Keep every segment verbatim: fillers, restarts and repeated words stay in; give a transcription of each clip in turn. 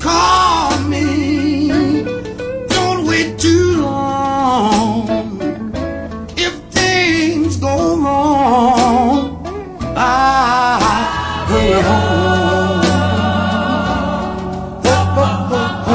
call me. Don't wait too long. If things go wrong, I hurry home. Oh, oh, oh,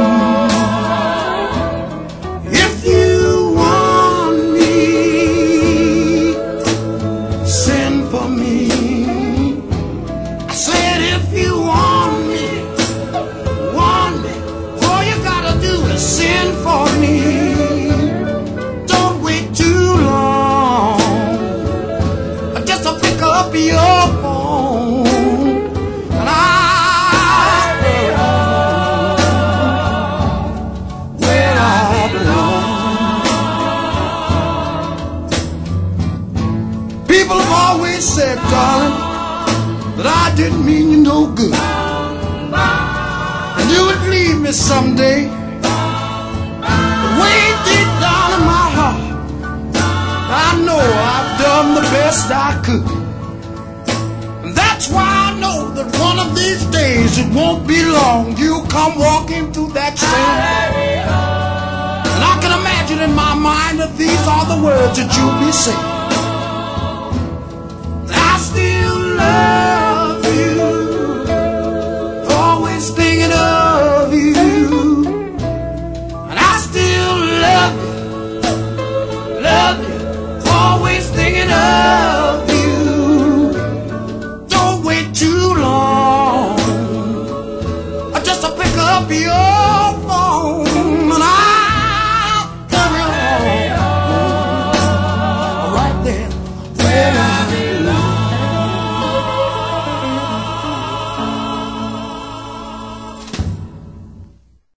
oh. If you want me, send for me. I said if you want me, want me, all you gotta do is send for me. Don't wait too long, just to pick up your phone, and I'll be home where I belong. People have always said, darling, that I didn't mean you no good, and you would leave me someday. But way deep down in my heart, I know I've done the best I could, and that's why I know that one of these days, it won't be long, you'll come walking through that same door, and I can imagine in my mind that these are the words that you'll be saying. I still love you, always thinking of you, and I still love you, love you, always thinking of you. Don't wait too long, just to pick up your